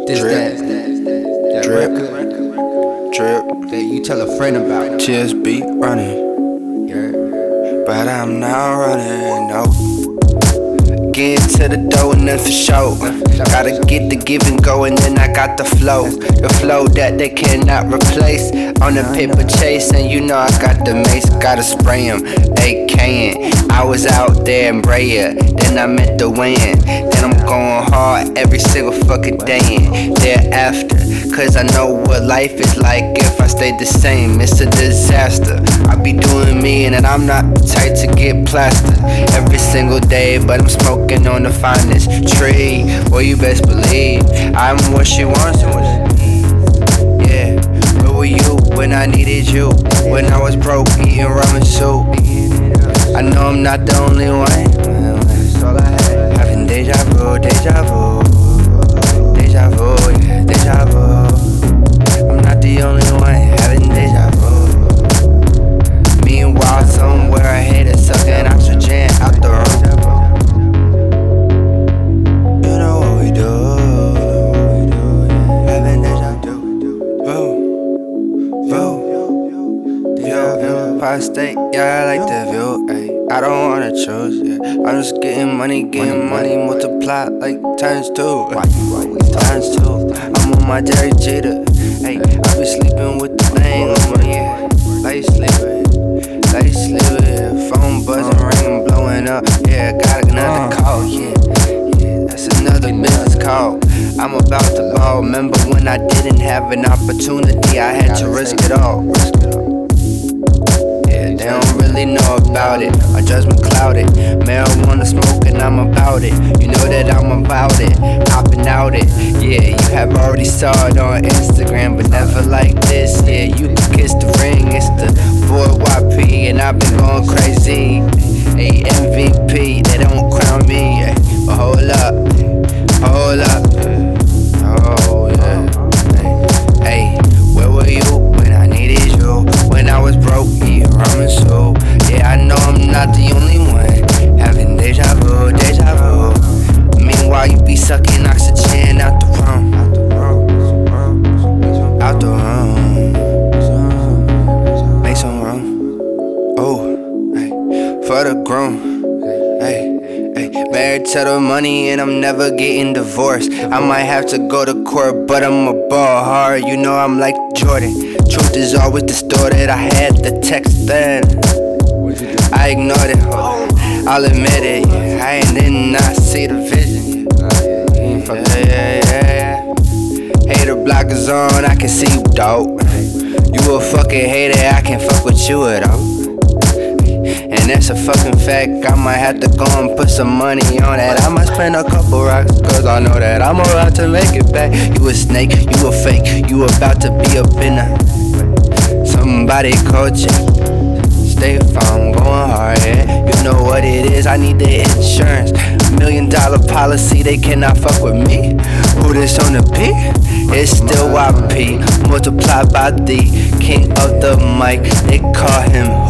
This Drip. that Drip. record Drip. that you tell a friend about. TSB running, Yeah. but I'm not running, no. Get to the dough and then for show. Gotta get the give and go and then I got the flow. The flow that they cannot replace. On the paper chase and you know I got the mace. Gotta spray 'em, AK'ing. I was out there in Brea, then I met the wind. Then I'm going hard every single fucking day and thereafter. Cause I know what life is like if I stay the same. It's a disaster. I be doing me and I'm not the type to get plastered every single day, but I'm smoking on the finest tree. Well, you best believe I'm what she wants and what she needs. Yeah, where were you when I needed you? When I was broke, eating ramen soup. I know I'm not the only one. That's all I had. Having deja vu, deja vu, deja vu, yeah, deja vu. I'm not the only one having deja vu. Meanwhile, somewhere I hate it, sucking oxygen out the room. You know what we do. Having deja vu. Empire State, yeah, I like the view. Ay. I don't wanna choose, yeah. I'm just getting money, multiply like times two. Times two. I'm on my Jerry Jeter. Hey, I be sleeping with the thing on my ear. Like sleeping, phone buzzing, ringing, blowing up. Yeah, got another call, yeah, that's another business call. I'm about to ball. Remember when I didn't have an opportunity, I had to risk it all. Yeah, they don't really know about it. My judgment clouded. Marijuana smoking, I'm about it. You know that I'm about it. Hopping out it. Yeah, you have already saw it on Instagram, but never like this. Yeah, you can kiss the ring. It's the boy YP, and I've been going crazy. Hey, MVP, they don't crown me. Hey, but hold up. Oh yeah. Hey, where were you when I needed you? When I was broke, eating ramen soup. Yeah, I know I'm not the only one having deja vu, deja vu. Meanwhile, you be sucking oxygen out the room. Out the room. Make some room. Oh, hey, for the groom. Hey, married to the money and I'm never getting divorced. I might have to go to court, but I'm a ball hard. You know I'm like Jordan. Truth is always distorted. I had the text then, I ignored it. I'll admit it. I did not see the vision. Yeah. Hater blockers on, I can see you, dog. You a fucking hater, I can't fuck with you at all. And that's a fucking fact. I might have to go and put some money on that. I might spend a couple rocks, cause I know that I'm about to make it back. You a snake, you a fake, you about to be up in a somebody coaching. Stay firm, going hard, yeah. You know what it is, I need the insurance. $1 million policy, they cannot fuck with me. Who this on the beat? It's still YP, multiplied by the king of the mic. They call him